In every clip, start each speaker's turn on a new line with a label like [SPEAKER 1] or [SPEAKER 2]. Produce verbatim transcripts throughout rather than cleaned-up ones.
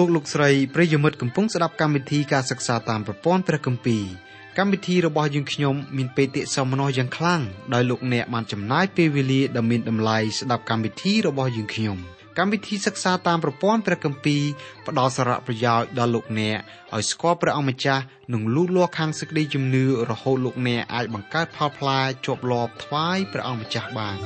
[SPEAKER 1] លោកលោកស្រីប្រិយមិត្តកំពុងស្ដាប់កម្មវិធីការសិក្សាតាមប្រព័ន្ធព្រះគម្ពីរកម្មវិធីរបស់យើងខ្ញុំមានបេតិសោមនស្សយ៉ាងខ្លាំងដោយលោកអ្នកបានចំណាយពេលវេលាដ៏មានតម្លៃស្ដាប់កម្មវិធីរបស់យើងខ្ញុំកម្មវិធីសិក្សាតាមប្រព័ន្ធព្រះគម្ពីរផ្ដល់សារៈប្រយោជន៍ដល់លោកអ្នកឲ្យស្គាល់ព្រះអង្គម្ចាស់និងលូតលាស់ខាងសេចក្តីជំនឿរហូតលោកអ្នកអាចបង្កើតផលផ្លែជាប់លាប់ថ្វាយព្រះអង្គម្ចាស់បាន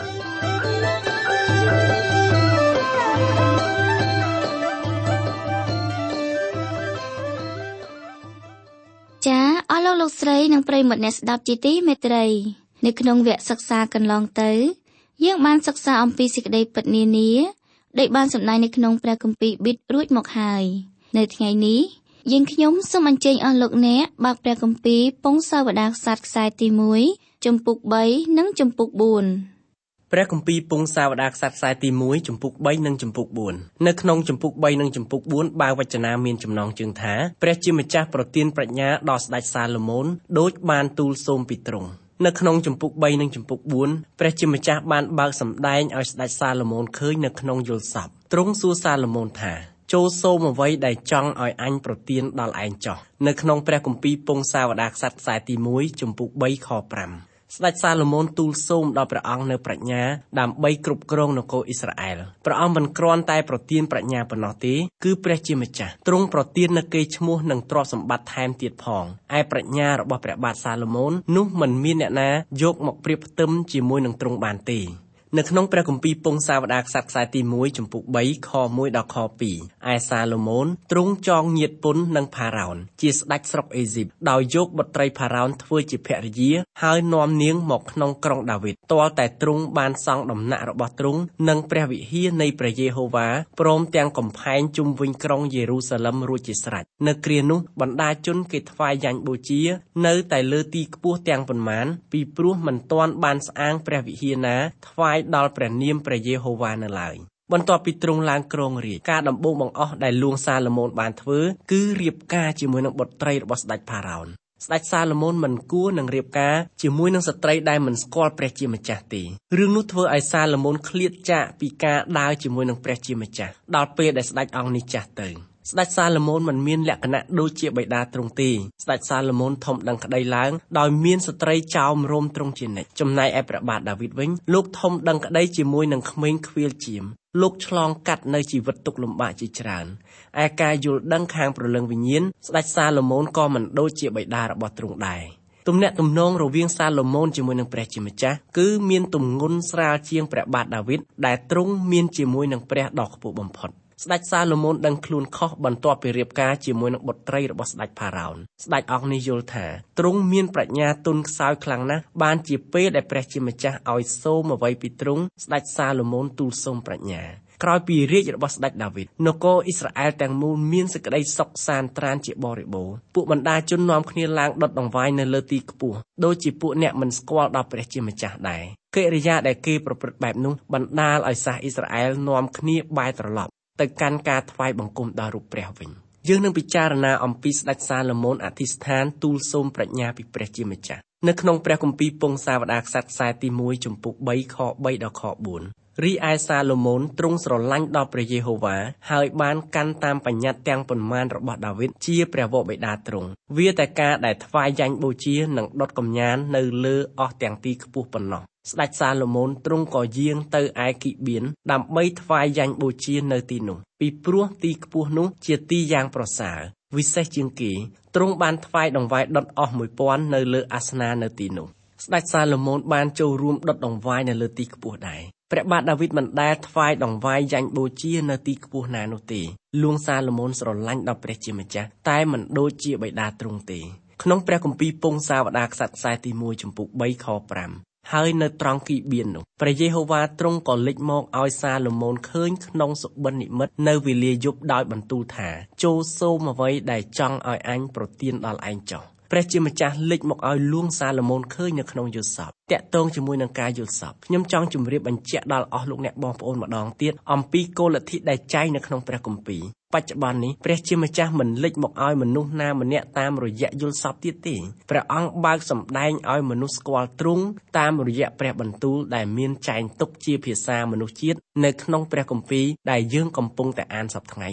[SPEAKER 2] ចាអស់លោកលោកស្រីនិងប្រិយមិត្តអ្នកស្ដាប់ជាទីមេត្រីនៅក្នុងវគ្គសិក្សាកន្លងទៅយើងបានសិក្សាអំពីសេចក្តីពិតនានាដែលបានសម្ដែងនៅក្នុងព្រះគម្ពីរប៊ីតរួចមកហើយនៅថ្ងៃនេះយើងខ្ញុំសូមអញ្ជើញអស់លោកអ្នកបើកព្រះគម្ពីរពង្សាវតារក្សត្រខ្សែទីមួយជំពូកបីនិងជំពូកបួន
[SPEAKER 3] ព្រះគម្ពីរពង្សាវតារក្សត្រខ្សែទីមួយជំពូកបីនិងជំពូកបួននៅក្នុងជំពូកបីនិងជំពូកបួនបើវចនាមានចំណងជើងថាព្រះជាម្ចាស់ប្រទានប្រាជ្ញាដល់ស្ដេចសាឡូមោនដូចបានទូលសូមពីទ្រង់នៅក្នុងជំពូកបីនិងជំពូកបួនព្រះជាម្ចាស់បានបើកសម្ដែងឲ្យស្ដេចសាឡូមោនឃើញនៅក្នុងយល់សប្តិទ្រង់សួរសាឡូមោនថាចូលសូមអ្វីដែលចង់ឲ្យអញប្រទានដល់ឯងចុះនៅក្នុងព្រះគម្ពីរពង្សាវតារក្សត្រខ្សែទីមួយជំពូកបីខប្រាំស្ដេចសាឡូមោនទូលសូមដល់ព្រះអង្គនៅប្រាជ្ញាដើម្បីគ្រប់គ្រងនគរអ៊ីស្រាអែលព្រះអង្គមិនគ្រាន់តែប្រទានប្រាជ្ញាប៉ុណ្ណោះទេគឺព្រះជាម្ចាស់ទ្រង់ប្រទាននូវកេរ្តិ៍ឈ្មោះនិងទ្រព្យសម្បត្តិថែមទៀតផងឯប្រាជ្ញារបស់ព្រះបាទសាឡូមោននោះមិនមានអ្នកណាយកមកប្រៀបផ្ទឹមជាមួយនឹងទ្រង់បានទេនៅក្នុងព្រះគម្ពីរពង្សាវតារក្សត្រខ្សែទីមួយជំពូកបីខមួយដល់ខពីរឯសាឡូមោនទ្រង់ចងញាតិពន្ធនឹងផារ៉ោនជាស្ដេចស្រុកអេស៊ីបដោយយកបុត្រីផារ៉ោនធ្វើជាភរិយាហើយនាំនាងមកក្នុងក្រុងដាវីតទាល់តែទ្រង់បានសង់ដំណាក់របស់ទ្រង់និងព្រះវិហារនៃព្រះយេហូវ៉ាព្រមទាំងកំផែងជុំវិញក្រុងយេរូសាឡឹមរួចជាស្រេចនៅគ្រានោះបណ្ដាជនគេថ្វាយយ៉ាញ់បូជានៅតែលើទីខ្ពស់ទាំងប៉ុន្មានពីព្រោះមិនទាន់បានស្អាងព្រះវិហារណាថ្វាយដល់ព្រះនាមព្រះយេហូវ៉ានៅឡើយបន្ទាប់ពីទ្រង់ឡើងគ្រងរាជ្យការដំបូងបង្អស់ដែលលួងសាឡូមោនបានធ្វើគឺរៀបការជាមួយនឹងបុត្រីរបស់ស្ដេចផារ៉ោនស្ដេចសាឡូមោនមិនគួរនឹងរៀបការជាមួយនឹងស្ត្រីដែលមិនស្គាល់ព្រះជាម្ចាស់ទេរឿងនោះធ្វើឲ្យសាឡូមោនឃ្លាតចាកពីការដើរជាមួយនឹងព្រះជាម្ចាស់ដល់ពេលដែលស្ដេចអង្គនេះចាស់ទៅស្ដេចសាឡូមោនមិនមានលក្ខណៈដូចជាបិតាទ្រង់ទេស្ដេចសាឡូមោនធំដឹងក្តីឡើងដោយមានស្ត្រីចោមរោមទ្រង់ជានិច្ចចំណែកឯព្រះបាទដាវីតវិញលោកធំដឹងក្តីជាមួយនឹងក្មេងខ្វៀលជាមលោកឆ្លងកាត់នៅជីវិតទុក្ខលំបាកជាច្រើនឯការយល់ដឹងខាងព្រលឹងវិញ្ញាណស្ដេចសាឡូមោនក៏មិនដូចជាបិតារបស់ទ្រង់ដែរទំនាក់ទំនងរវាងសាឡូមោនជាមួយនឹងព្រះជាម្ចាស់គឺមានទម្ងន់ស្រាលជាងព្រះបាទដាវីតដែលទ្រង់មានជាមួយនឹងព្រះដ៏ខ្ពស់បំផុតស្ដេចសាឡូមោនដឹងខ្លួនខុសបន្ទាប់ពីរៀបការជាមួយនឹងបុត្រីរបស់ស្ដេចផារ៉ោនស្ដេចអង្គនេះយល់ថាទ្រង់មានប្រាជ្ញាទុនខ្សោយខ្លាំងណាស់បានជាពេលដែលព្រះជាម្ចាស់ឲ្យសូមអ្វីពីទ្រង់ស្ដេចសាឡូមោនទូលសូមប្រាជ្ញាក្រោយពីរាជរបស់ស្ដេចដាវីតនគរអ៊ីស្រាអែលទាំងមូលមានសេចក្តីសុខសាន្តត្រានជាបរិបូរណ៍ពួកបណ្ដាជននាំគ្នាឡើងដុតដង្វាយនៅលើទីខ្ពស់ដូចជាពួកអ្នកមិនស្គាល់ដល់ព្រះជាម្ចាស់ដែរកិរិយាដែលគេប្រព្រឹត្តបែបនោះបណ្ដាលឲ្យសាសអ៊ីស្រាអែលនាំគ្នាបែរត្រឡប់ទៅកាន់ការថ្វាយបង្គំដល់រូបព្រះវិញយើងនឹងពិចារណាអំពីស្ដេចសាឡូមោនអធិស្ឋានទូលសូមប្រាជ្ញាពីព្រះជាម្ចាស់នៅក្នុងព្រះគម្ពីរពង្សាវតារក្សត្រខ្សែទីមួយជំពូកបីខបីដល់ខបួនរីឯសាឡូមោនទ្រង់ស្រឡាញ់ដល់ព្រះយេហូវ៉ាហើយបានកាន់តាមបញ្ញត្តិទាំងប៉ុន្មានរបស់ដាវីតជាព្រះវរបិតាទ្រង់វាតែការដែលថ្វាយយ៉ាញ់បូជានិងដុតកំញាននៅលើអស់ទាំងទីខ្ពស់ប៉ុណ្ណោះស្ដេចសាឡូមោនទ្រង់ក៏យាងទៅឯគីបៀនដើម្បីថ្វាយយ៉ាញ់បូជានៅទីនោះពីព្រោះទីខ្ពស់នោះជាទីយ៉ាងប្រសើរវិសេសជាងគេទ្រង់បានថ្វាយដង្វាយដុតអស់មួយពាន់នៅលើអាសនៈនៅទីនោះស្ដេចសាឡូមោនបានចូលរួមដុតដង្វាយនៅលើទីខ្ពស់ដែរព្រះបាទដាវីតមិនដែលថ្វាយដង្វាយយ៉ាញ់បូជានៅទីខ្ពស់ណានោះទេលួងសាឡូមោនស្រឡាញ់ដល់ព្រះជាម្ចាស់តែមិនដូចជាបិតាទ្រង់ទេក្នុងព្រះគម្ពីរពង្សាវតារក្សត្រខ្សែទីមួយជំពូកបីខប្រាំហើយនៅត្រង់គីបៀននោះព្រះយេហូវ៉ាទ្រង់ក៏លេចមកឲ្យសាឡូមោនឃើញក្នុងសុបិននិមិត្តនៅវេលាយប់ដោយបន្ទូលថាចូលសូមអ្វីដែលចង់ឲ្យអញប្រទានដល់ឯងចុះព្រះជាម្ចាស់លេចមកឲ្យលួងសាឡូមោនឃើញនៅក្នុងយល់សប្តិតាក់ទងជាមួយនឹងការយល់សប្តិខ្ញុំចង់ជម្រាបបញ្ជាក់ដល់អស់លោកអ្នកបងប្អូនម្ដងទៀតអំពីគោលលទ្ធិដែលចែងនៅក្នុងព្រះគម្ពីរបច្ចុប្បន្ននេះព្រះជាម្ចាស់មិនលេចមកឲ្យមនុស្សណាម្នាក់តាមរយៈយល់សប្តិទៀតទេព្រះអង្គបើកសម្ដែងឲ្យមនុស្សស្គាល់ទ្រង់តាមរយៈព្រះបន្ទូលដែលមានចែងទុកជាភាសាមនុស្សជាតិនៅក្នុងព្រះគម្ពីរដែលយើងកំពុងតែអានសប្តាហ៍ថ្ងៃនេះ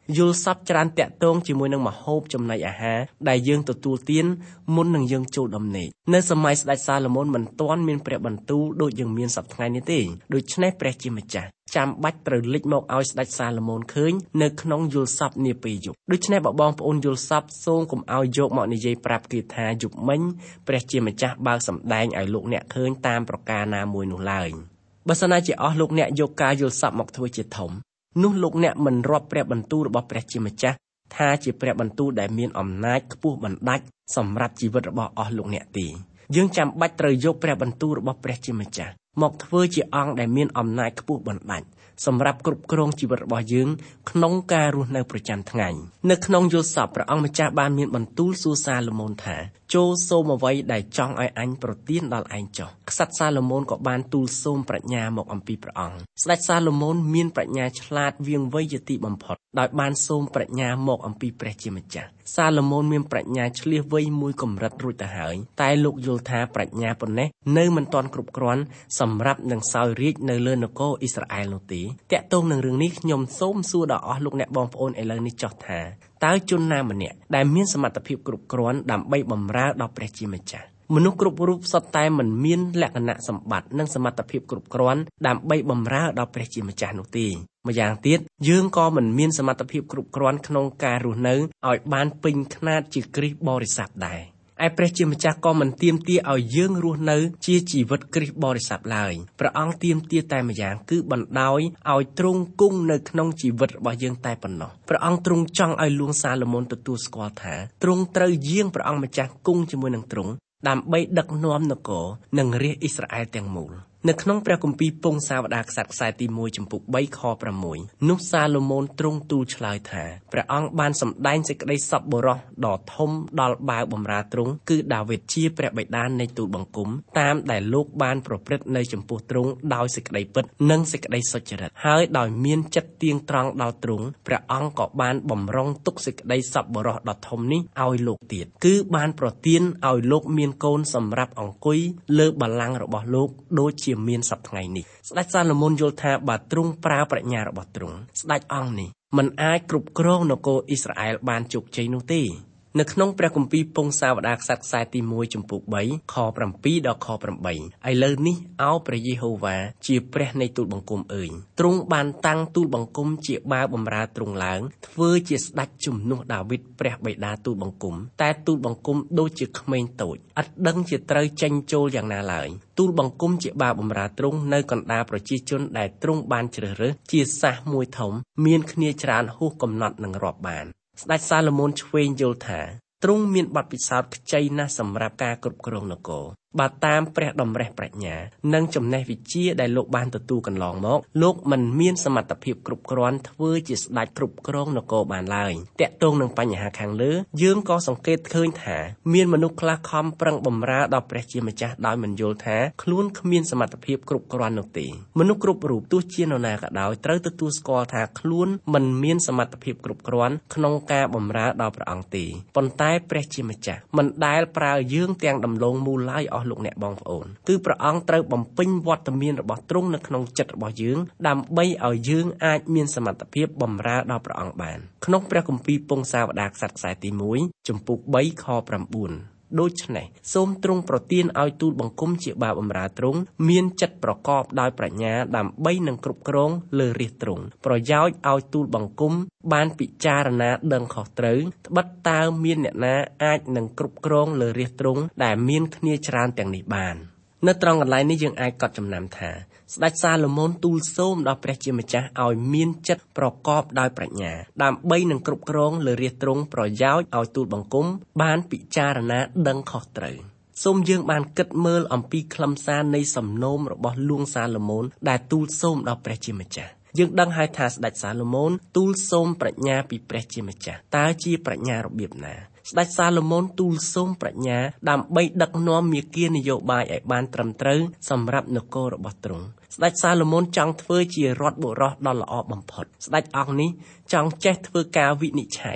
[SPEAKER 3] យល់សប្តិច្រើនតាក់ទងជាមួយនឹងម្ហូបចំណីអាហារដែលយើងទទួលទានមុននឹងយើងចូលដំណេកនៅសម័យស្ដេចសាឡូមោនមិនទាន់មានព្រះបន្ទូលដូចយើងមានសប្តាហ៍នេះទេដូច្នេះព្រះជាម្ចាស់ចាំបាច់ត្រូវលេចមកឲ្យស្ដេចសាឡូមោនឃើញនៅក្នុងយល់សប្តិនាពេលយប់ដូច្នេះបើបងប្អូនយល់សប្តិសូមកុំឲ្យយកមកនិយាយប្រាប់គេថាយប់មិញព្រះជាម្ចាស់បើកសម្ដែងឲ្យលោកអ្នកឃើញតាមប្រការណាមួយនោះឡើយបើសិនណាជាអស់លោកអ្នកយកការយល់សប្តិមកធ្វើជាធំនោះលោកអ្នកមិនរាប់ព្រះបន្ទូលរបស់ព្រះជាម្ចាស់ថាជាព្រះបន្ទូលដែលមានអំណាចខ្ពស់បណ្ដាច់សម្រាប់ជីវិតរបស់អស់លោកអ្នកទេយើងចាំបាច់ត្រូវយកព្រះបន្ទូលរបស់ព្រះជាម្ចាស់មកធ្វើជាអង្គដែលមានអំណាចខ្ពស់បណ្ដាច់សម្រាប់គ្រប់គ្រងជីវិតរបស់យើងក្នុងការរស់នៅប្រចាំថ្ងៃនៅក្នុងយល់សប្តិព្រះអង្គម្ចាស់បានមានបន្ទូលសួរសាឡូមោនថាចូលសូមអ្វីដែលចង់ឲ្យអញប្រទានដល់ឯងចុះក្សត្រសាឡូមោនក៏បានទូលសូមប្រាជ្ញាមកអំពីព្រះអង្គស្ដេចសាឡូមោនមានប្រាជ្ញាឆ្លាតវាងវៃជាទីបំផុតដោយបានសូមប្រាជ្ញាមកអំពីព្រះជាម្ចាស់សាឡូមោនមានប្រាជ្ញាឆ្លៀសវៃមួយកម្រិតរួចទៅហើយតែលោកយល់ថាប្រាជ្ញាប៉ុណ្ណេះនៅមិនទាន់គ្រប់គ្រាន់សម្រាប់នឹងសោយរាជ្យនៅលើនគរអ៊ីស្រាអែលនោះទេតាក់ទងនឹងរឿងនេះខ្ញុំសូមសួរដល់អស់លោកអ្នកបងប្អូនឥឡូវនេះចុះថាតើជនណាម្នាក់ដែលមានសមត្ថភាពគ្រប់គ្រាន់ដើម្បីបម្រើដល់ព្រះជាម្ចាស់មនុស្សគ្រប់រូបសុទ្ធតែមិនមានលក្ខណៈសម្បត្តិនិងសមត្ថភាពគ្រប់គ្រាន់ដើម្បីបម្រើដល់ព្រះជាម្ចាស់នោះទេម្យ៉ាងទៀតយើងក៏មិនមានសមត្ថភាពគ្រប់គ្រាន់ក្នុងការរស់នៅឲ្យបានពេញខ្នាតជាគ្រីស្ទបរិស័ទដែរឯព្រះជាម្ចាស់ក៏មិនទាមទារឲ្យយើងរស់នៅជាជីវិតគ្រីស្ទបរិស័ទឡើយព្រះអង្គទាមទារតែម្យ៉ាងគឺបណ្ដោយឲ្យទ្រង់គង់នៅក្នុងជីវិតរបស់យើងតែប៉ុណ្ណោះព្រះអង្គទ្រង់ចង់ឲ្យលួងសាឡូមោនទទួលស្គាល់ថាទ្រង់ត្រូវយាងព្រះអង្គម្ចាស់គង់ជាមួយនឹងទ្រង់ដើម្បីដឹកនាំនគរនិងរាជអ៊ីស្រាអែលទាំងមូលនៅក្នុងព្រះគម្ពីរពងសាវតារក្សត្រខ្សែទីមួយចំពុកបីខប្រាំមួយនោះសាឡូមោនទ្រង់ទូលឆ្លើយថាព្រះអង្គបានសម្ដែងសេចក្តីសប្បុរសដ៏ធំដល់បាវបម្រើទ្រង់គឺដាវីតជាព្រះបិតានៃទូលបង្គំតាមដែលលោកបានប្រព្រឹត្តនៅចំពោះទ្រង់ដោយសេចក្តីពិតនិងសេចក្តីសុចរិតហើយដោយមានចិត្តទៀងត្រង់ដល់ទ្រង់ព្រះអង្គក៏បានបម្រុងទុកសេចក្តីសប្បុរសដ៏ធំនេះឲ្យលោកទៀតគឺបានប្រទានឲ្យលោកមានកូនសម្រាប់អង្គុយលើបល្ល័ង្ករបស់លោកដូចជាមានសប្តាហ៍ថ្ងៃនេះស្ដេចសាឡូមោនយល់ថាបើទ្រង់ប្រើប្រាជ្ញារបស់ទ្រង់ស្ដេចអង្គនេះមិនអាចគ្រប់គ្រងនគរអ៊ីស្រាអែលបានជោគជ័យនោះទេនៅក្នុងព្រះគម្ពីរពងសាវតារក្សត្រខ្សែទីមួយចំពុកបីខប្រាំពីរដល់ខប្រាំបីឥឡូវនេះអោព្រះយេហូវ៉ាជាព្រះនៃទូលបង្គំអើយទ្រង់បានតាំងទូលបង្គំជាបាវបម្រើទ្រង់ឡើងធ្វើជាស្ដេចជំនួសដាវីតព្រះបិតាទូលបង្គំតែទូលបង្គំដូចជាក្មេងតូចឥតដឹងជាត្រូវចេញចូលយ៉ាងណាឡើយទូលបង្គំជាបាវបម្រើទ្រង់នៅកណ្ដាលប្រជាជនដែលទ្រង់បានជ្រើសរើសជាសាសមួយធំមានគ្នាច្រើនហួសកំណត់នឹងរាប់បានស្ដេចសាឡូមោនឆ្វេងយល់ថាទ្រង់មានបទពិសោធន៍ខ្ចីណាស់សម្រាប់ការគ្រប់គ្រងនគរបើតាមព្រះតម្រេះប្រាជ្ញានិងចំណេះវិជ្ជាដែលលោកបានទទួលកន្លងមកលោកមិនមានសមត្ថភាពគ្រប់គ្រាន់ធ្វើជាស្ដេចគ្រប់គ្រងនគរបានឡើយតាក់ទងនឹងបញ្ហាខាងលើយើងក៏សង្កេតឃើញថាមានមនុស្សខ្លះខំប្រឹងបម្រើដល់ព្រះជាម្ចាស់ដោយមិនយល់ថាខ្លួនគ្មានសមត្ថភាពគ្រប់គ្រាន់នោះទេមនុស្សគ្រប់រូបទោះជានរណាក៏ដោយត្រូវទទួលស្គាល់ថាខ្លួនមិនមានសមត្ថភាពគ្រប់គ្រាន់ក្នុងការបម្រើដល់ព្រះអង្គទេប៉ុន្តែព្រះជាម្ចាស់មិនដែលប្រើយើងទាំងដំឡូងមូលឡើយអស់លោកអ្នកបងប្អូនគឺព្រះអង្គត្រូវបំពេញវត្តមានរបស់ទ្រង់នៅក្នុងចិត្តរបស់យើងដើម្បីឲ្យយើងអាចមានសមត្ថភាពបម្រើដល់ព្រះអង្គបានក្នុងព្រះគម្ពីរពងសាវតារក្សត្រខ្សែទីមួយចំពុកបីខប្រាំបួនដូច្នេះសូមទ្រង់ប្រទានឲ្យទូលបង្គំជាបាវបម្រើទ្រង់មានចិត្តប្រកបដោយប្រាជ្ញាដើម្បីនឹងគ្រប់គ្រងលើរាជទ្រង់ប្រយោជន៍ឲ្យទូលបង្គំបានពិចារណាដឹងខុសត្រូវត្បិតតើមានអ្នកណាអាចនឹងគ្រប់គ្រងលើរាជទ្រង់ដែលមានគ្នាច្រើនទាំងនេះបាននៅត្រង់កន្លែងនេះយើងអាចកត់ចំណាំថាស្ដេចសាឡូមោនទូលសូមដល់ព្រះជាម្ចាស់ឲ្យមានចិត្តប្រកបដោយប្រាជ្ញាដើម្បីនឹងគ្រប់គ្រងលើរាជទ្រង់ប្រយោជន៍ឲ្យទូលបង្គំបានពិចារណាដឹងខុសត្រូវសូមយើងបានគិតមើលអំពីខ្លឹមសារនៃសំណូមរបស់លួងសាឡូមោនដែលទូលសូមដល់ព្រះជាម្ចាស់យើងដឹងហើយថាស្ដេចសាឡូមោនទូលសូមប្រាជ្ញាពីព្រះជាម្ចាស់តើជាប្រាជ្ញារបៀបណាស្ដេចសាឡូមោនទូលសូមប្រាជ្ញាដើម្បីដឹកនាំមាគ៌ានយោបាយឲ្យបានត្រឹមត្រូវសម្រាប់នគររបស់ទ្រង់ស្ដេចសាឡូមោនចង់ធ្វើជារដ្ឋបុរសដ៏ល្អបំផុតស្ដេចអង្គនេះចង់ចេះធ្វើការវិនិច្ឆ័យ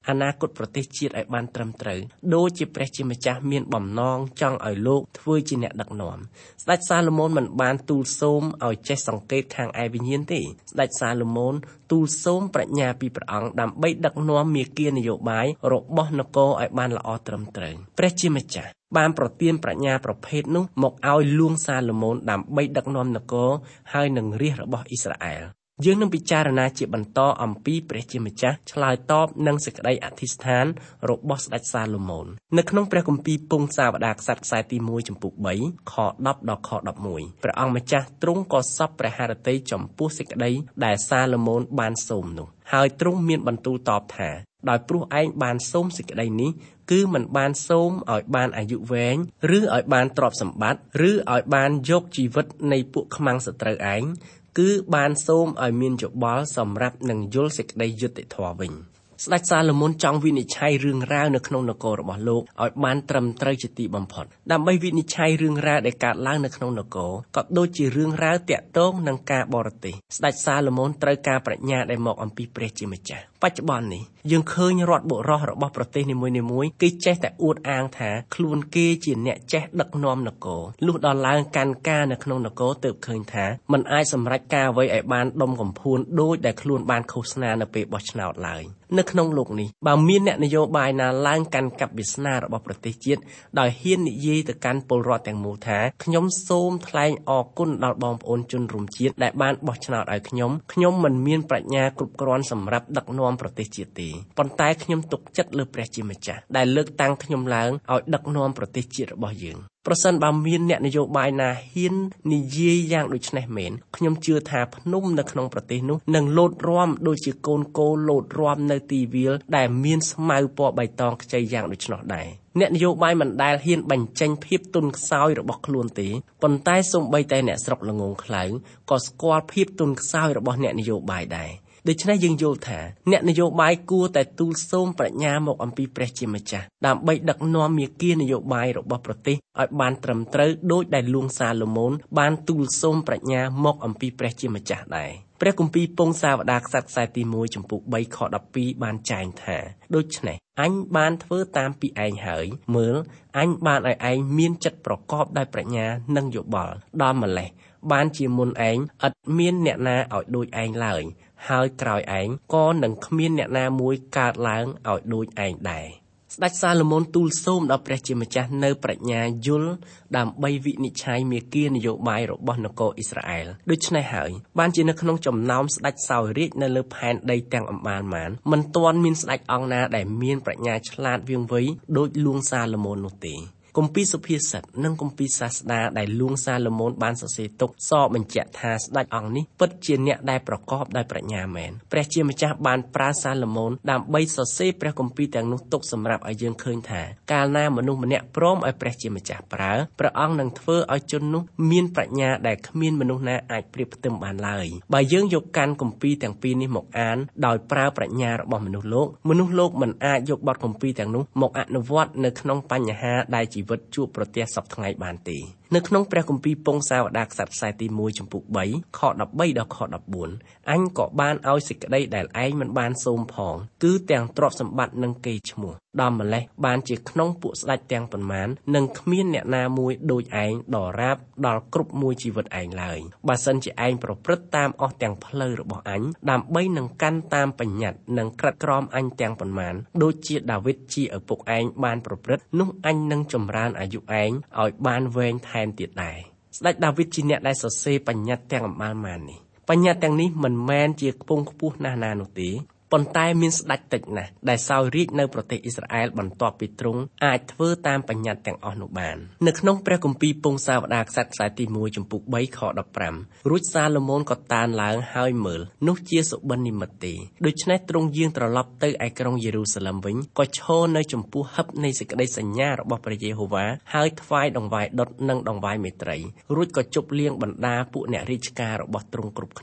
[SPEAKER 3] អនាគតប្រទេសជាតិឲ្យបានត្រឹមត្រូវដូចជាព្រះជាម្ចាស់មានបំណងចង់ឲ្យលោកធ្វើជាអ្នកដឹកនាំស្ដេចសាឡូមោនមិនបានទូលសូមឲ្យចេះសង្កេតខាងឯវិញ្ញាណទេស្ដេចសាឡូមោនទូលសូមប្រាជ្ញាពីព្រះអង្គដើម្បីដឹកនាំមាគ៌ានយោបាយរបស់នគរឲ្យបានល្អត្រឹមត្រូវព្រះជាម្ចាស់បានប្រទានប្រាជ្ញាប្រភេទនោះមកឲ្យលួងសាឡូមោនដើម្បីដឹកនាំនគរហើយនឹងរាជរបស់អ៊ីស្រាអែលយើងនឹងពិចារណាជាបន្តអំពីព្រះជាម្ចាស់ឆ្លើយតបនឹងសេចក្តីអធិស្ឋានរបស់ស្ដេចសាឡូមោននៅក្នុងព្រះគម្ពីរពងសាវតារក្សត្រខ្សែទីមួយចំពុកបីខដប់ដល់ខដប់មួយព្រះអង្គម្ចាស់ទ្រង់ក៏សពព្រះハរតីចំពោះសេចក្តីដែលសាឡូមោនបានសូមនោះហើយទ្រង់មានបន្ទូលតបថាដោយព្រោះឯងបានសូមសេចក្តីនេះគឺមិនបានសូមឲ្យបានអាយុវែងឬឲ្យបានទ្រព្យសម្បត្តិឬឲ្យបានយកជីវិតនៃពួកខ្មាំងសត្រូវឯងគឺបានសូមឲ្យមានយោបល់សម្រាប់នឹងយល់សេចក្តីយុត្តិធម៌វិញស្ដេចសាឡូមោនចង់វិនិច្ឆ័យរឿងរ៉ាវនៅក្នុងនគររបស់លោកឲ្យបានត្រឹមត្រូវជាទីបំផុតដើម្បីវិនិច្ឆ័យរឿងរ៉ាវដែលកើតឡើងនៅក្នុងនគរក៏ដូចជារឿងរ៉ាវតាក់ទងនឹងការបរទេសស្ដេចសាឡូមោនត្រូវការប្រាជ្ញាដែលមកអំពីព្រះជាម្ចាស់បច្ចុប្បន្ននេះយើងឃើញរដ្ឋបុរសរបស់ប្រទេសនីមួយៗគេចេះតែអួតអាងថាខ្លួនគេជាអ្នកចេះដឹកនាំនគរលុះដល់ឡើងកាន់ការនៅក្នុងនគរទើបឃើញថាมันអាចសម្រេចការអ្វីឲ្យបានដុំកំភួនដូចដែលខ្លួនបានឃោសនានៅពេលបោះឆ្នោតឡើយនៅក្នុងលោកនេះបើមានអ្នកនយោបាយណាឡើងកាន់កាប់វាសនារបស់ប្រទេសជាតិដោយហ៊ាននិយាយទៅកាន់ពលរដ្ឋទាំងមូលថាខ្ញុំសូមថ្លែងអរគុណដល់បងប្អូនជនរួមជាតិដែលបានបោះឆ្នោតឲ្យខ្ញុំខ្ញុំមិនមានប្រាជ្ញាគ្រប់គ្រាន់សម្រាប់ដឹកនាំប្រទេសជាតិទេប៉ុន្តែខ្ញុំទុកចិត្តលើព្រះជាម្ចាស់ដែលលើកតាំងខ្ញុំឡើងឲ្យដឹកនាំប្រទេសជាតិរបស់យើងប្រសិនបើមានអ្នកនយោបាយណាហ៊ាននិយាយយ៉ាងដូចនេះមែនខ្ញុំជឿថាភ្នំនៅក្នុងប្រទេសនោះនឹងលោតរាំដូចជាកូនគោលោតរាំនៅទីវាលដែលមានស្មៅពណ៌បៃតងខ្ចីយ៉ាងដូចនោះដែរអ្នកនយោបាយមិនដែលហ៊ានបញ្ចេញភាពទន់ខ្សោយរបស់ខ្លួនទេប៉ុន្តែសូម្បីតែអ្នកស្រុកល្ងងខ្លៅក៏ស្គាល់ភាពទន់ខ្សោយរបស់អ្នកនយោបាយដែរដូច្នេះយើងយល់ថាអ្នកនយោបាយគួរតែទូលសូមប្រាជ្ញាមកអំពីព្រះជាម្ចាស់ដើម្បីដឹកនាំមាគ៌ានយោបាយរបស់ប្រទេសឲ្យបានត្រឹមត្រូវដូចដែលលួងសាឡូមោនបានទូលសូមប្រាជ្ញាមកអំពីព្រះជាម្ចាស់ដែរព្រះគម្ពីរពងសាវតារក្សត្រខ្សែទីមួយចំពុកបីខដប់ពីរបានចែងថាដូច្នេះអញបានធ្វើតាមពីឯងហើយមើលអញបានឲ្យឯងមានចិត្តប្រកបដោយប្រាជ្ញានិងយោបល់ដល់ម្លេះបានជាមុនឯងឥតមានអ្នកណាឲ្យដូចឯងឡើយហើយក្រោយឯងក៏នឹងគ្មានអ្នកណាមួយកើតឡើងឲ្យដូចឯងដែរស្ដេចសាឡូមោនទូលសូមដល់ព្រះជាម្ចាស់នៅប្រាជ្ញាយល់ដើម្បីវិនិច្ឆ័យមាគ៌ានយោបាយរបស់នគរអ៊ីស្រាអែលដូច្នេះហើយបានជានៅក្នុងចំណោមស្ដេចសោយរាជនៅលើផែនដីទាំងអម្បាលម៉ានមិនទាន់មានស្ដេចអង្គណាដែលមានប្រាជ្ញាឆ្លាតវាងវៃដូចលួងសាឡូមោននោះទេគម្ពីរសុភាសិតនិងគម្ពីរសាស្តាដែលលួងសាឡូមោនបានសរសេរទុកសរបញ្ជាក់ថាស្ដេចអង្គនេះពិតជាអ្នកដែលប្រកបដោយប្រាជ្ញាមែនព្រះជាម្ចាស់បានប្រើសាឡូមោនដើម្បីសរសេរព្រះគម្ពីរទាំងនោះទុកសម្រាប់ឲ្យយើងឃើញថាកាលណាមនុស្សម្នាក់ព្រមឲ្យព្រះជាម្ចាស់ប្រើព្រះអង្គនឹងធ្វើឲ្យជននោះមានប្រាជ្ញាដែលគ្មានមនុស្សណាអាចប្រៀបផ្ទឹមបានឡើយបើយើងយកកាន់គម្ពីរទាំងពីរនេះមកអានដោយប្រើប្រាជ្ញារបស់មនុស្សលោកមនុស្សលោកមិនអាចយកបទគម្ពីរទាំងនោះមកអនុវត្តនៅក្នុងបញ្ហាដែលជីវិតជួបប្រទះសពថ្ងៃបានទេនៅក្នុងព្រះគម្ពីរពងសាវតារក្សត្រខ្សែទីមួយចំពុកបីខដប់បីដល់ខដប់បួនអញក៏បានឲ្យសេចក្តីដែលឯងមិនបានសូមផងគឺទាំងទ្រព្យសម្បត្តិនិងកេរ្តិ៍ឈ្មោះដល់ម្លេះបានជាក្នុងពួកស្ដេចទាំងប៉ុន្មាននឹងគ្មានអ្នកណាមួយដូចឯងដរាបដល់គ្រប់មួយជីវិតឯងឡើយបើសិនជាឯងប្រព្រឹត្តតាមអស់ទាំងផ្លូវរបស់អញដើម្បីនឹងកាន់តាមបញ្ញត្តិនិងក្រិតក្រមអញទាំងប៉ុន្មានដូចជាដាវីតជាឪពុកឯងបានប្រព្រឹត្តនោះអញនឹងចម្រើនអាយុឯងឲ្យបានវែងថែមទៀតដែរស្ដេចដាវីតជាអ្នកដែលសរសេរបញ្ញត្តិទាំងអម្បាលម៉ាននេះបញ្ញត្តិទាំងនេះមិនមែនជាខ្ពង់ខ្ពស់ណាស់ណានោះទេប៉ុន្តែមានស្ដេចតិចណាស់ដែលសោយរាជនៅប្រទេសអ៊ីស្រាអែលបន្ទាប់ពីទ្រង់អាចធ្វើតាមបញ្ញត្តិទាំងអស់នោះបាននៅក្នុងព្រះគម្ពីរពងសាវតារក្សត្រខ្សែទីមួយចំពុកបីខដប់ប្រាំរួចសាឡូមោនក៏តានឡើងហើយមើលនោះជាសុបិននិមិត្តទេដូច្នេះទ្រង់យាងត្រឡប់ទៅឯក្រុងយេរូសាឡឹមវិញក៏ឈរនៅចំពោះហឹបនៃសេចក្តីសញ្ញារបស់ព្រះយេហូវ៉ាហើយថ្វាយដង្វាយដុតនិងដង្វាយមេត្រីរួចក៏ជប់លៀងបណ្ដាពួកអ្នករាជការរបស់ទ្រង់គ្រប់គ្នា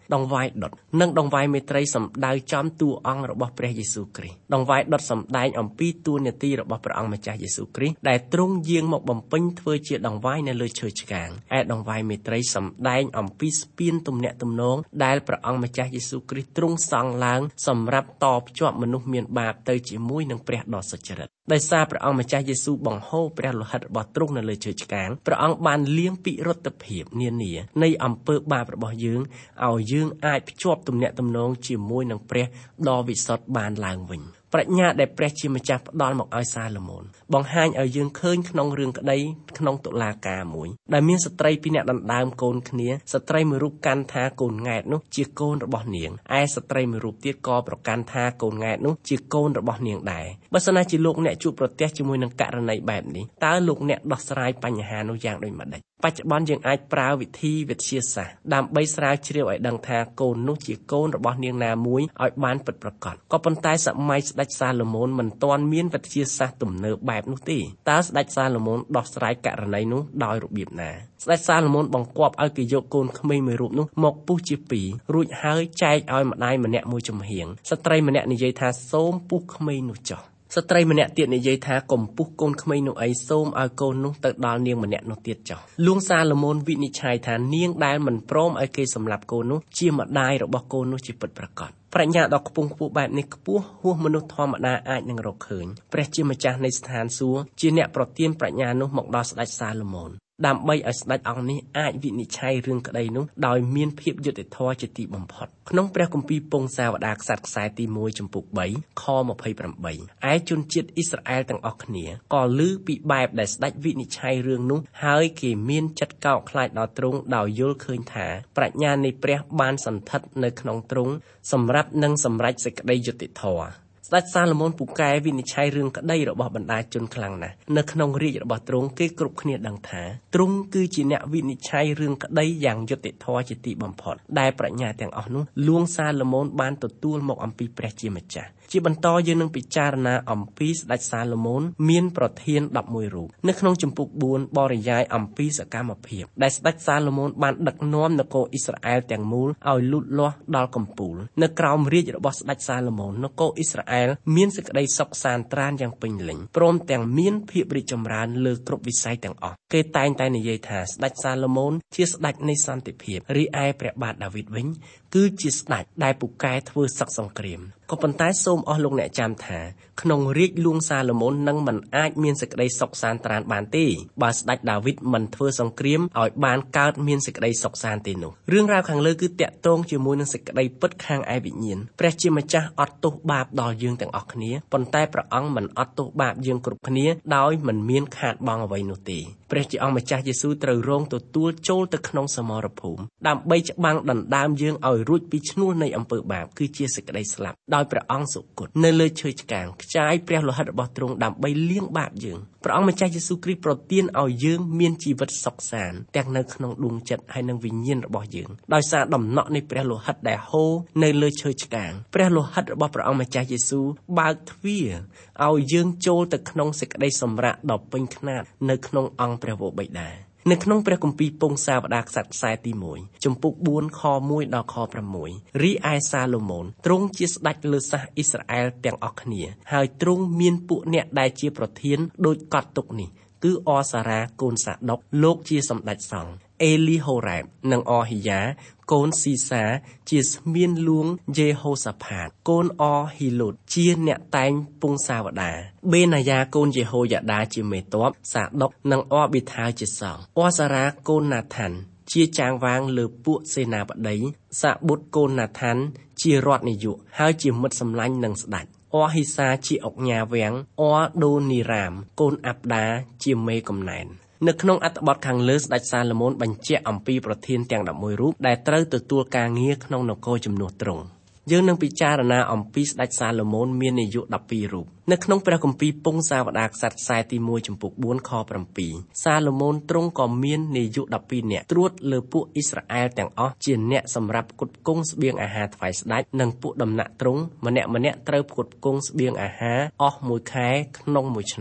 [SPEAKER 3] ដង្វាយដុតនិងដង្វាយមេត្រីសម្ដៅចំតួអង្គរបស់ព្រះយេស៊ូវគ្រីស្ទដង្វាយដុតសម្ដែងអំពីតួនាទីរបស់ព្រះអង្គម្ចាស់យេស៊ូវគ្រីស្ទដែលទ្រង់យាងមកបំពេញធ្វើជាដង្វាយនៅលើឈើឆ្កាងឯដង្វាយមេត្រីសម្ដែងអំពីស្ពានទំនាក់ទំនងដែលព្រះអង្គម្ចាស់យេស៊ូវគ្រីស្ទទ្រង់សង់ឡើងសម្រាប់តភ្ជាប់មនុស្សមានបាបទៅជាមួយនឹងព្រះដ៏សុចរិតដោយសារព្រះអង្គម្ចាស់យេស៊ូវបង្ហូរព្រះលោហិតរបស់ទ្រង់នៅលើឈើឆ្កាងព្រះអង្គបានលាងពិរុទ្ធភាពនានានៃអំពើបាបរបស់យើងឲ្យយើងអាចភ្ជាប់ទំនាក់ទំនងជាមួយនឹងព្រះដ៏វិសុទ្ធបានឡើងវិញប្រាជ្ញាដែលព្រះជាម្ចាស់ផ្ដល់មកឲ្យសាឡូមោនបង្ហាញឲ្យយើងឃើញក្នុងរឿងក្តីក្នុងតុលាការមួយដែលមានស្ត្រីពីរនាក់ដណ្ដើមកូនគ្នាស្ត្រីមួយរូបកាន់ថាកូនង៉ែតនោះជាកូនរបស់នាងឯស្ត្រីមួយរូបទៀតក៏ប្រកាន់ថាកូនង៉ែតនោះជាកូនរបស់នាងដែរបើសិនណាជាលោកអ្នកជួបប្រទះជាមួយនឹងករណីបែបនេះតើលោកអ្នកដោះស្រាយបញ្ហានោះយ៉ាងដូចម្តេចបច្ចុប្បន្នយើងអាចប្រើវិធីវិទ្យាសាស្ត្រដើម្បីស្រាវជ្រាវឲ្យដឹងថាកូននោះជាកូនរបស់នាងណាមួយឲ្យបានពិតប្រាកដក៏ប៉ុន្តែសម័យស្ដេចសាឡូមោនមិនទាន់មានវិទ្យាសាស្ត្រទំនើបបែបនោះទេតើស្ដេចសាឡូមោនដោះស្រាយករណីនោះដោយរបៀបណាស្ដេចសាឡូមោនបង្គាប់ឲ្យគេយកកូនក្មេងមួយរូបនោះមកពុះជាពីររួចហើយចែកឲ្យម្ដាយម្នាក់មួយចំហៀងស្ត្រីម្នាក់និយាយថាសូមពុះក្មេងនោះចុះស្ត្រីម្នាក់ទៀតនិយាយថាកុំពុះកូនក្មេងនោះអីសូមឲ្យកូននោះទៅដល់នាងម្នាក់នោះទៀតចុះលួងសាឡូមោនវិនិច្ឆ័យថានាងដែលមិនព្រមឲ្យគេសម្លាប់កូននោះជាម្ដាយរបស់កូននោះជាពិតប្រាកដប្រាជ្ញាដ៏ខ្ពង់ខ្ពស់បែបនេះខ្ពស់ហួសមនុស្សធម្មតាអាចនឹងរកឃើញព្រះជាម្ចាស់នៃស្ថានសួគ៌ជាអ្នកប្រទានប្រាជ្ញានោះមកដល់ស្ដេចសាឡូមោនដើម្បីឲ្យស្ដេចអង្គនេះអាចវិនិច្ឆ័យរឿងក្តីនោះដោយមានភាពយុត្តិធម៌ជាទីបំផុតក្នុងព្រះគម្ពីរពងសាវតារក្សត្រខ្សែទីមួយចំពុកបីខម្ភៃប្រាំឯជនជាតិអ៊ីស្រាអែលទាំងអស់គ្នាក៏ឮពីបែបដែលស្ដេចវិនិច្ឆ័យរឿងនោះហើយគេមានចិត្តកោកខ្លាចដល់ទ្រង់ដោយយល់ឃើញថាប្រាជ្ញានៃព្រះបានសន្ធិដ្ឋនៅក្នុងទ្រង់សម្រាប់នឹងសម្រេចសេចក្តីយុត្តិធម៌ស្ដេចសាឡូមោនពូកែវិនិច្ឆ័យរឿងក្តីរបស់បណ្ដាជនខ្លាំងណាស់នៅក្នុងរាជរបស់ទ្រង់គេគ្រប់គ្នាដឹងថាទ្រង់គឺជាអ្នកវិនិច្ឆ័យរឿងក្តីយ៉ាងយុត្តិធម៌ជាទីបំផុតដែលប្រាជ្ញាទាំងអស់នោះលួងសាឡូមោនបានទទួលមកអំពីព្រះជាម្ចាស់ជាបន្តយើងនឹងពិចារណាអំពីស្ដេចសាឡូមោនមានប្រធានដប់មួយរូបនៅក្នុងជំពូកបួនបរិយាយអំពីសកម្មភាពដែលស្ដេចសាឡូមោនបានដឹកនាំនគរអ៊ីស្រាអែលទាំងមូលឲ្យលូតលាស់ដល់កំពូលនៅក្រោមរាជរបស់ស្ដេចសាឡូមោននគរអ៊ីស្រាអែលមានសេចក្តីសុខសាន្តត្រានយ៉ាងពេញលេញព្រមទាំងមានភាពរីកចម្រើនលើគ្រប់វិស័យទាំងអស់គេតែងតែនិយាយថាស្ដេចសាឡូមោនជាស្ដេចនៃសន្តិភាពរីឯព្រះបាទដាវីតវិញគឺជាស្ដេចដែលពូកែធ្វើសឹកសង្គ្រាមក៏ប៉ុន្តែសូមអស់លោកអ្នកចាំថាក្នុងរាជលួងសាឡូមោននឹងមិនអាចមានសេចក្តីសុខសាន្តត្រានបានទេបើស្ដេចដាវីតមិនធ្វើសង្គ្រាមឲ្យបានកើតមានសេចក្តីសុខសាន្តទេនោះរឿងរ៉ាវខាងលើគឺតាក់ទងជាមួយនឹងសេចក្តីពិតខាងឯវិញ្ញាណព្រះជាម្ចាស់អត់ទោសបាបដល់យើងទាំងអស់គ្នាប៉ុន្តែព្រះអង្គមិនអត់ទោសបាបយើងគ្រប់គ្នាដោយមិនមានខាតបង់អ្វីនោះទេព្រះជាអង្គម្ចាស់យេស៊ូវត្រូវរងទទួលចូលទៅក្នុងសមរភូមិដើម្បីច្បាំងដណ្ដើមយើងឲ្យរួចពីឈ្នួលនៃអំពើបាបគឺជាសេចក្តីស្លាប់ដោយព្រះអង្គសុគតនៅលើឈើឆ្កាងខ្ចាយព្រះលោហិតរបស់ទ្រង់ដើម្បីលាងបាបយើងព្រះអង្គម្ចាស់យេស៊ូវគ្រីស្ទប្រទានឲ្យយើងមានជីវិតសុខសាន្តទាំងនៅក្នុងដួងចិត្តហើយនិងវិញ្ញាណរបស់យើងដោយសារដំណក់នៃព្រះលោហិតដែលហូរនៅលើឈើឆ្កាងព្រះលោហិតរបស់ព្រះអង្គម្ចាស់យេស៊ូវបើកទ្វារឲ្យយើងចូលទៅក្នុងសេចក្តីសម្រាកដ៏ពេញខ្នាតនៅក្នុងអង្គព្រះវរបិតានៅក្នុងព្រះគម្ពីរពងសាវតារក្សត្រខ្សែទីមួយជំពូកបួនខមួយដល់ខប្រាំមួយរីឯសាឡូមោនទ្រង់ជាស្ដេចលើសាសអ៊ីស្រាអែលទាំងអស់គ្នាហើយទ្រង់មានពួកអ្នកដែលជាប្រធានដូចកត់ទុកនេះគឺអសារ៉ាកូនសាដុកលោកជាសម្ដេចសង្ឃអេលីហូរ៉េបនិងអហ៊ីយ៉ាកូនស៊ីសាជាស្មៀនលួងយេហូសាផាតកូនអហ៊ីលូតជាអ្នកតែងពងសាវតាបេណាយ៉ាកូនយេហូយ៉ាដាជាមេទ័ពសាដុកនិងអប៊ីថាជាសង្ឃអសារ៉ាកូនណាថាន់ជាចាងវាងលើពួកសេនាបតីសាបុតកូនណាថាន់ជារដ្ឋនាយកហើយជាមិត្តសម្លាញ់នឹងស្ដេចអហ៊ីសាជាអុកញ៉ាវាំងអដូនីរ៉ាមកូនអាប់ដាជាមេកំណែននៅក្នុងអត្ថបទខាងលើស្ដេចសាឡូមោនបញ្ជាក់អំពីប្រធានទាំងដប់មួយរូបដែលត្រូវទទួលការងារក្នុងនគរជំនួសទ្រង់យើងនឹងពិចារណាអំពីស្ដេចសាឡូមោនមាននាយកដប់ពីររូបនៅក្នុងព្រះគម្ពីរពងសាវតារក្សត្រខ្សែទីមួយចំពុកបួនខប្រាំពីរសាឡូមោនទ្រង់ក៏មាននាយកដប់ពីរនាក់ត្រួតលើពួកអ៊ីស្រាអែលទាំងអស់ជាអ្នកសម្រាប់ផ្គត់ផ្គង់ស្បៀងអាហារថ្វាយស្ដេចនិងពួកដំណាក់ទ្រង់ម្នាក់ម្នាក់ត្រូវផ្គត់ផ្គង់ស្បៀងអាហារអស់មួយខែក្នុងមួយឆ្នាំ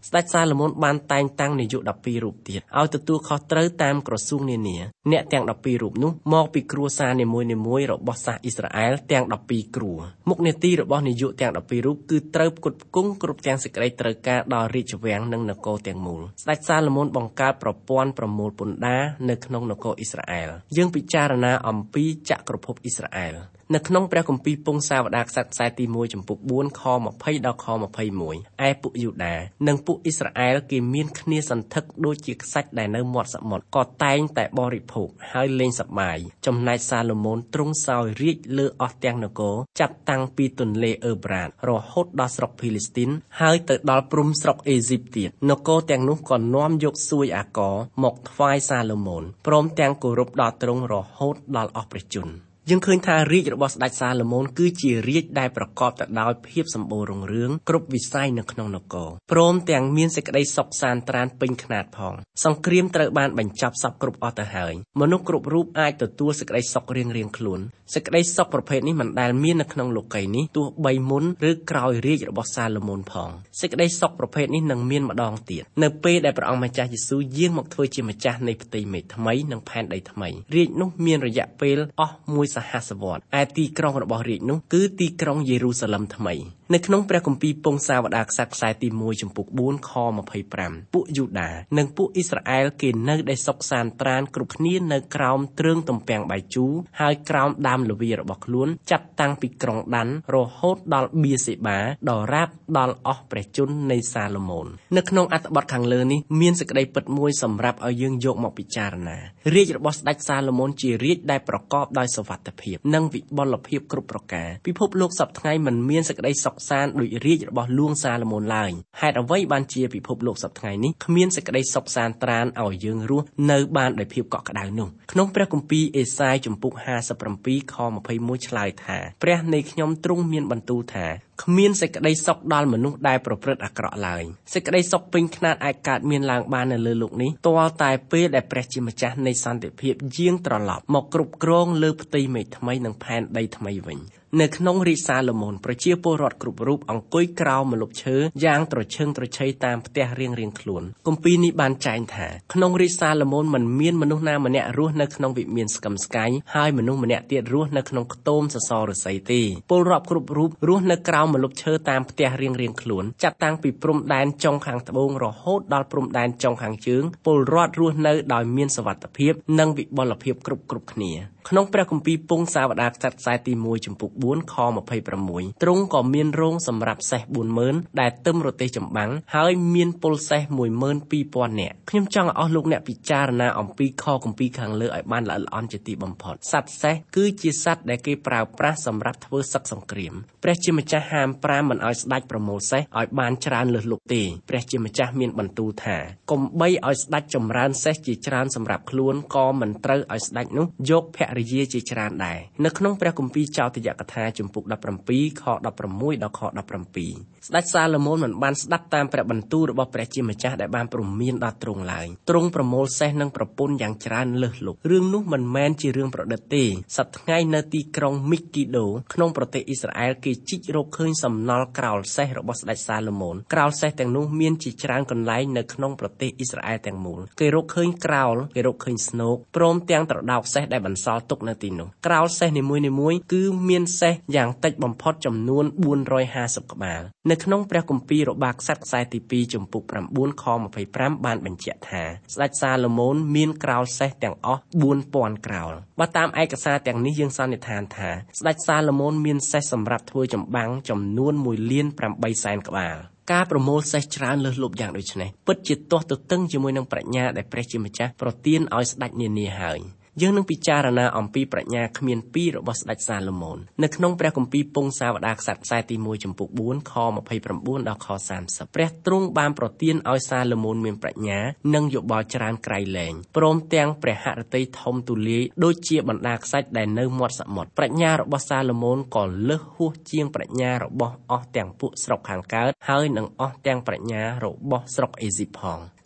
[SPEAKER 3] ស្ដេចសាឡូមោនបានតែងតាំងនាយកដប់ពីររូបទៀតឲ្យទទួលខុសត្រូវតាមក្រសួងនានាអ្នកទាំងដប់ពីររូបនោះមកពីគ្រួសារនីមួយៗរបស់សាសអ៊ីស្រាអែលទាំងដប់ពីរគ្រួមុខនាទីរបស់នាយកទាំងដប់ពីររូបគឺត្រូវផ្គត់ផ្គង់គ្រប់ទាំងសេចក្តីត្រូវការដល់រាជវាំងនិងនគរទាំងមូលស្ដេចសាឡូមោនបង្កើតប្រព័ន្ធប្រមូលពន្ធដារនៅក្នុងនគរអ៊ីស្រាអែលយើងពិចារណាអំពីចក្រភពអ៊ីស្រាអែលនៅក្នុងព្រះគម្ពីរពងសាវតារខ្សត្រខ្សែទីមួយចំពុកបួនខម្ភៃដល់ខម្ភៃមួយឯពួកយូដានិងពួកអ៊ីស្រាអែលគេមានគ្នាសន្ធឹកដូចជាខ្សាច់ដែលនៅមាត់សមុទ្រក៏តែងតែបរិភោគហើយលេងសប្បាយចំណែកសាឡូមោនទ្រង់សោយរាជ្យលើអស់ទាំងនគរចាប់តាំងពីទន្លេអឺប្រាតរហូតដល់ស្រុកភីលីស្ទីនហើយទៅដល់ព្រំស្រុកអេស៊ីបទៀតនគរទាំងនោះក៏នាំយកសួយអាករមកថ្វាយសាឡូមោនព្រមទាំងគោរពដល់ទ្រង់រហូតដល់អស់ព្រះជន្មយើងឃើញថារាជរបស់ស្ដេចសាឡូមោនគឺជារាជដែលប្រកបទៅដោយភាពសម្បូររុងរឿងគ្រប់វិស័យនៅក្នុងនគរព្រមទាំងមានសេចក្តីសុខសាន្តត្រានពេញខ្នាតផងសង្គ្រាមត្រូវបានបញ្ចប់សពគ្រប់អស់ទៅហើយមនុស្សគ្រប់រូបអាចទទួលសេចក្តីសុខរៀងៗខ្លួនសេចក្តីសុខប្រភេទនេះមិនដែលមាននៅក្នុងលោកីយ៍នេះទោះបីមុនឬក្រោយរាជរបស់សាឡូមោនផងសេចក្តីសុខប្រភេទនេះនឹងមានម្ដងទៀតនៅពេលដែលព្រះអង្គម្ចាស់យេស៊ូវយាងមកធ្វើជាម្ចាស់នៃផ្ទៃមេឃថ្មីនិងផែនដីថ្មីរាជនោះមានរយៈពេលអស់មួយសហសវត្សរ៍ឯទីក្រុងរបស់រាជនោះគឺទីក្រុងយេរូសាឡឹមថ្មីនៅក្នុងព្រះគម្ពីរពងសាវតារខ្សត្រខ្សែទីមួយចំពុកបួនខម្ភៃប្រាំពួកយូដានិងពួកអ៊ីស្រាអែលគេនៅដែលសុខសាន្តត្រានគ្រប់គ្នានៅក្រោមទ្រឹងទំពាំងបាយជូរហើយក្រោមដើមល្វារបស់ខ្លួនចាប់តាំងពីក្រុងដានរហូតដល់បៀសេបាដល់រាបដល់អស់ព្រះជន្មនៃសាឡូមោននៅក្នុងអត្ថបទខាងលើនេះមានសេចក្តីពិតមួយសម្រាប់ឲ្យយើងយកមកពិចារណារាជរបស់ស្ដេចសាឡូមោនជារាជដែលប្រកបដោយសុវត្ថិភាពនិងវិបុលភាពគ្រប់ប្រការពិភពលោកសពថ្ងៃមិនមានសេចក្តីសុខសាន្តដូចរាជរបស់លួងសាឡូមោនឡើយហេតុអ្វីបានជាពិភពលោកសពថ្ងៃនេះគ្មានសេចក្តីសុខសាន្តត្រានឲ្យយើងរស់នៅបានដោយភាពកក់ក្ដៅនោះក្នុងព្រះគម្ពីរអេសាយជំពូកហាសិបប្រាំពីរខម្ភៃមួយឆ្លើយថាព្រះនៃខ្ញុំទ្រង់មានបន្ទូលថាគ្មានសេចក្តីសុខដល់មនុស្សដែលប្រព្រឹត្តអាក្រក់ឡើយសេចក្តីសុខពេញខ្នាតអាចកើតមានឡើងបាននៅលើលោកនេះទាល់តែពេលដែលព្រះជាម្ចាស់នៃសន្តិភាពយាងត្រឡប់មកគ្រប់គ្រងលើផ្ទៃមេឃថ្មីនិងផែនដីថ្មីវិញនៅក្នុងរាជសាឡូមោនប្រជាពលរដ្ឋគ្រប់រូបអង្គុយក្រោមម្លប់ឈើយ៉ាងត្រឈឹងត្រឈៃតាមផ្ទះរៀងៗខ្លួនគម្ពីរនេះបានចែងថាក្នុងរាជសាឡូមោនមិនមានមនុស្សណាម្នាក់រស់នៅក្នុងវិមានស្កឹមស្កៃហើយមនុស្សម្នាក់ទៀតរស់នៅក្នុងខ្ទមសសរឫស្សីទេពលរដ្ឋគ្រប់រូបរស់នៅក្រោមម្លប់ឈើតាមផ្ទះរៀងៗខ្លួនចាប់តាំងពីព្រំដែនចុងខាងត្បូងរហូតដល់ព្រំដែនចុងខាងជើងពលរដ្ឋរស់នៅដោយមានសុវត្ថិភាពនិងវិបុលភាពគ្រប់គ្រប់គ្នាក្នុងព្រះគម្ពីរពងសាវតារខ្សត្រខ្សែទីមួយចំពុកបួនខម្ភៃប្រាំមួយទ្រង់ក៏មានរោងសម្រាប់សេះបួនម៉ឺនដែលទឹមរទេះចម្បាំងហើយមានពលសេះមួយម៉ឺនពីរពាន់នាក់ខ្ញុំចង់ឲ្យអស់លោកអ្នកពិចារណាអំពីខគម្ពីរខាងលើឲ្យបានល្អិតល្អន់ជាទីបំផុតសត្វសេះគឺជាសត្វដែលគេប្រើប្រាស់សម្រាប់ធ្វើសឹកសង្គ្រាមព្រះជាម្ចាស់ហាមប្រាមមិនឲ្យស្ដេចប្រមូលសេះឲ្យបានច្រើនលើសលប់ទេព្រះជាម្ចាស់មានបន្ទូលថាកុំបីឲ្យស្ដេចចម្រើនសេះជាច្រើនសម្រាប់ខ្លួនក៏មិនត្រូវឲ្យស្ដេចនោះយកភរិយាជាច្រើនដែរនៅក្នុងព្រះគម្ពីរចោទយកថាជំពូកដប់ប្រាំពីរខដប់ប្រាំមួយដល់ខដប់ប្រាំពីរស្ដេចសាឡូមោនមិនបានស្ដាប់តាមព្រះបន្ទូលរបស់ព្រះជាម្ចាស់ដែលបានព្រមានដល់ទ្រង់ឡើយទ្រង់ប្រមូលសេះនិងប្រពន្ធយ៉ាងច្រើនលើសលប់រឿងនោះមិនមែនជារឿងប្រឌិតទេសប្តាហ៍ថ្ងៃនៅទីក្រុងមីគីដូក្នុងប្រទេសអ៊ីស្រាអែលគេជីករកឃើញសំណល់ក្រោលសេះរបស់ស្ដេចសាឡូមោនក្រោលសេះទាំងនោះមានជាច្រើនកន្លែងនៅក្នុងប្រទេសអ៊ីស្រាអែលទាំងមូលគេរកឃើញក្រោលគេរកឃើញស្នូកព្រមទាំងត្រដោកសេះដែលបន្សល់ទុកនៅទីនោះក្រោលសេះនីមួយៗគឺមានសេះយ៉ាងតិចបំផុតចំនួនបួនរយហាសិបក្បាលនៅក្នុងព្រះគម្ពីររបាខ្សត្រខ្សែទីពីរចំពុកប្រាំបួនខម្ភៃប្រាំបានបញ្ជាក់ថាស្ដេចសាឡូមោនមានក្រោលសេះទាំងអស់បួនពាន់ក្រោលបើតាមឯកសារទាំងនេះយើងសន្និដ្ឋានថាស្ដេចសាឡូមោនមានសេះសម្រាប់ធ្វើចម្បាំងចំនួនមួយលានប្រាំបីសែនក្បាលការប្រមូលសេះច្រើនលើសលប់យ៉ាងដូចនេះពិតជាទាស់ទទឹងជាមួយនឹងប្រាជ្ញាដែលព្រះជាម្ចាស់ប្រទានឲ្យស្ដេចនានាហើយយើងនឹងពិចារណាអំពីប្រាជ្ញាគ្មានពីររបស់ស្ដេចសាឡូមោននៅក្នុងព្រះគម្ពីរពងសាវតារខ្សត្រខ្សែទីមួយចំពុកបួនខម្ភៃប្រាំបួនដល់ខសាមសិបព្រះទ្រង់បានប្រទានឲ្យសាឡូមោនមានប្រាជ្ញានិងយោបល់ច្រើនក្រៃលែងព្រមទាំងព្រះហឫទ័យធំទូលាយដូចជាបណ្ដាខ្សាច់ដែលនៅមាត់សមុទ្រប្រាជ្ញារបស់សាឡូមោនក៏លើសហួសជាងប្រាជ្ញារបស់អស់ទាំងពួកស្រុកខាងកើតហើយនិងអស់ទាំងប្រាជ្ញារបស់ស្រុកអេស៊ីបផង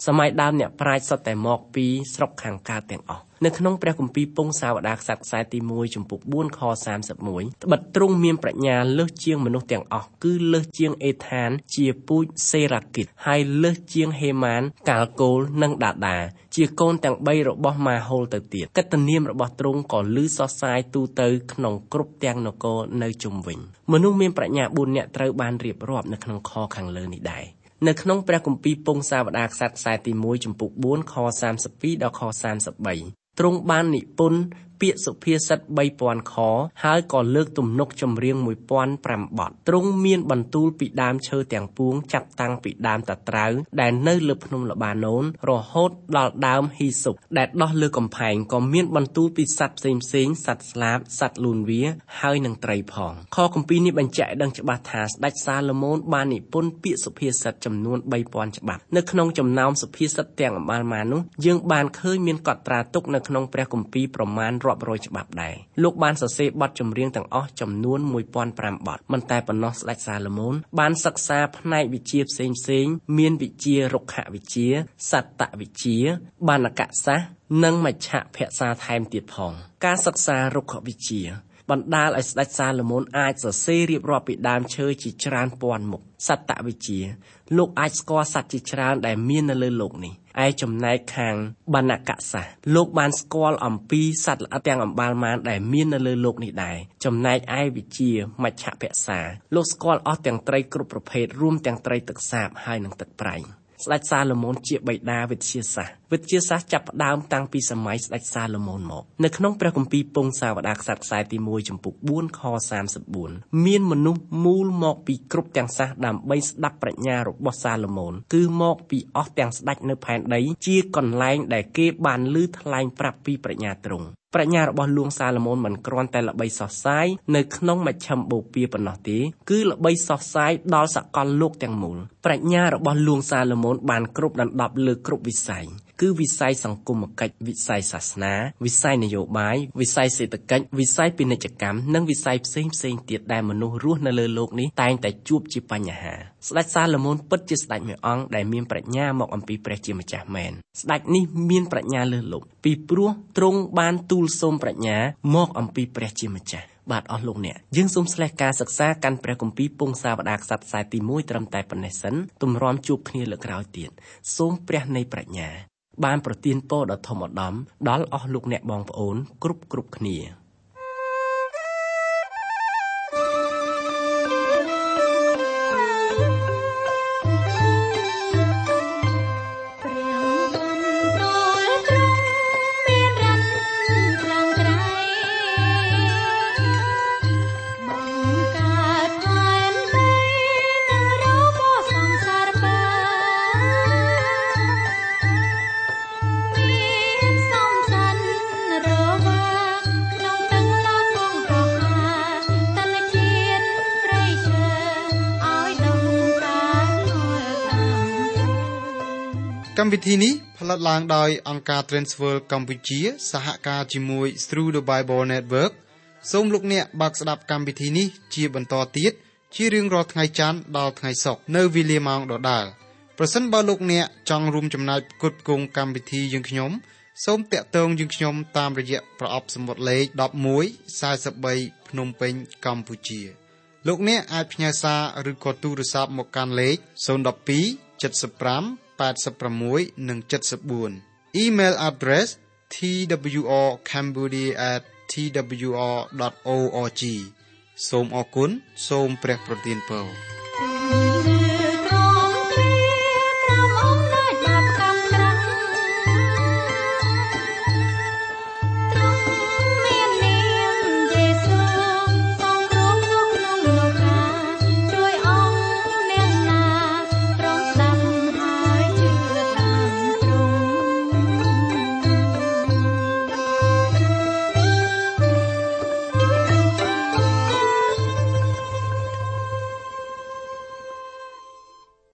[SPEAKER 3] សម័យដើមអ្នកប្រាជ្ញសុទ្ធតែមកពីស្រុកខាងកើតទាំងអស់នៅក្នុងព្រះគម្ពីរពងសាវតារខ្សត្រខ្សែទីមួយចំពុកបួនខសាមសិបមួយត្បិតទ្រង់មានប្រាជ្ញាលើសជាងមនុស្សទាំងអស់គឺលើសជាងអេថានជាពូជសេរ៉ាគីតហើយលើសជាងហេម៉ានកាល់កូលនិងដាដាជាកូនទាំងបីរបស់ម៉ាហូលទៅទៀតកិត្តិនាមរបស់ទ្រង់ក៏ឮសុសសាយទូទៅក្នុងគ្រប់ទាំងនគរនៅជុំវិញមនុស្សមានប្រាជ្ញាបួននាក់ត្រូវបានរៀបរាប់នៅក្នុងខខាងលើនេះដែរនៅក្នុងព្រះគម្ពីរពងសាវតារខ្សត្រខ្សែទីមួយចំពុកបួនខសាមសិបពីរដល់ខសាមសិបបីទ្រង់បាននិពន្ធពាក្យសុភាសិតបីពាន់ខហើយក៏លើកទំនុកចម្រៀងមួយពាន់ប្រាំបទទ្រង់មានបន្ទូលពីដើមឈើទាំងពួងចាប់តាំងពីដើមតាត្រាវដែលនៅលើភ្នំល្បាណូនរហូតដល់ដើមហ៊ីស៊ុបដែលដុះលើកំផែងក៏មានបន្ទូលពីសត្វផ្សេងផ្សេងសត្វស្លាបសត្វលូនវាហើយនឹងត្រីផងខគម្ពីរនេះបញ្ជាក់ឲ្យដឹងច្បាស់ថាស្ដេចសាឡូមោនបាននិពន្ធពាក្យសុភាសិតចំនួនបីពាន់ច្បាប់នៅក្នុងចំណោមសុភាសិតទាំងអម្បាលនោះយើងបានឃើញមានកត់ត្រាទុកនៅក្នុងព្រះគម្ពីរប្រមាណរាប់រយច្បាប់ដែរលោកបានសរសេរបទចម្រៀងទាំងអស់ចំនួនមួយពាន់ប្រាំបទមិនតែប៉ុណ្ណោះស្ដេចសាឡូមោនបានសិក្សាផ្នែកវិជ្ជាផ្សេងផ្សេងមានវិជ្ជារុក្ខវិជ្ជាសត្វវិជ្ជាបណ្ណកសាស្ត្រនិងមជ្ឈភាសាថែមទៀតផងការសិក្សារុក្ខវិជ្ជាបណ្ដាលឲ្យស្ដេចសាឡូមោនអាចសរសេររៀបរាប់ពីដើមឈើជាច្រើនពាន់មុខសត្វវិជ្ជាលោកអាចស្គាល់សត្វជាច្រើនដែលមាននៅលើលោកនេះឯចំណែកខាងបណ្ណកសាស្ត្រលោកបានស្គាល់អំពីសត្វល្អិតទាំងអម្បាលម៉ានដែលមាននៅលើលោកនេះដែរចំណែកឯវិជ្ជាមជ្ឈភាសាលោកស្គាល់អស់ទាំងត្រីគ្រប់ប្រភេទរួមទាំងត្រីទឹកសាបហើយនិងទឹកប្រៃស្ដេចសាឡូមោនជាបិតាវិទ្យាសាស្ត្រវិទ្យាសាស្ត្រចាប់ផ្ដើមតាំងពីសម័យស្ដេចសាឡូមោនមកនៅក្នុងព្រះគម្ពីរពងសាវតារខ្សត្រខ្សែទីមួយចំពុកបួនខសាមសិបបួនមានមនុស្សមូលមកពីគ្រប់ទាំងសាសដើម្បីស្ដាប់ប្រាជ្ញារបស់សាឡូមោនគឺមកពីអស់ទាំងស្ដេចនៅផែនដីជាកន្លែងដែលគេបានឮថ្លែងប្រាប់ពីប្រាជ្ញាទ្រង់ប្រាជ្ញារបស់លួងសាឡូមោនមិនគ្រាន់តែល្បីសុសសាយនៅក្នុងមជ្ឈិមបូព៌ាប៉ុណ្ណោះទេគឺល្បីសុសសាយដល់សកលលោកទាំងមូលប្រាជ្ញារបស់លួងសាឡូមោនបានគ្រប់ដណ្ដប់លើគ្រប់វិស័យគឺវិស័យសង្គមគិច្ចវិស័យសាសនាវិស័យនយោបាយវិស័យសេដ្ឋកិច្ចវិស័យពាណិជ្ជកម្មនិងវិស័យផ្សេងផ្សេងទៀតដែលមនុស្សរស់នៅលើโลกនេះតែងតែជួបជាបញ្ហាស្ដេចសាឡូមោនពិតជាស្ដេចមួយអង្គដែលមានប្រាជ្ញាមកអំពីព្រះជាម្ចាស់មែនស្ដេចនេះមានប្រាជ្ញាលើសលប់ពីព្រោះទ្រង់បានទូលសូមប្រាជ្ញាមកអំពីព្រះជាម្ចាស់បាទអស់លោកអ្នកយើងសូមស្លេះការសិក្សាកាន់ព្រះគម្ពីរពងសាវតារខ្សត្រខ្សែទីមួយត្រឹមតែប៉ុណ្ណេះសិនទម្រាំជួបគ្នាលើកក្រោយទៀតសូមព្រះនៃប្រាជ្ញាបានប្រទានពរដ៏ធំឧត្តមដល់អស់លោកអ្នកបងប្អូនគ្រប់គ្រប់គ្នា
[SPEAKER 1] កម្មវិធីនេះផលិតឡើងដោយអង្គការ Transworld កម្ពុជាសហការជាមួយ Through the Bible Network សូមលោកអ្នកបើកស្ដាប់កម្មវិធីនេះជាបន្តទៀតជារៀងរាល់ថ្ងៃច័ន្ទដល់ថ្ងៃសុក្រនៅវេលាម៉ោងដដែលប្រសិនបើលោកអ្នកចង់រួមចំណែកផ្គត់ផ្គង់កម្មវិធីយើងខ្ញុំសូមតាក់ទងយើងខ្ញុំតាមរយៈប្រអប់សំបុត្រលេខដប់មួយ សែនបីភ្នំពេញកម្ពុជាលោកអ្នកអាចផ្ញើសារឬក៏ទូរស័ព្ទមកកាន់លេខศูนย์ หนึ่ง สอง เจ็ด ห้า แปด หก និង เจ็ด สี่ Email address t w r cambodia at t w r dot org សូមអរគុណសូមព្រះប្រទានពរ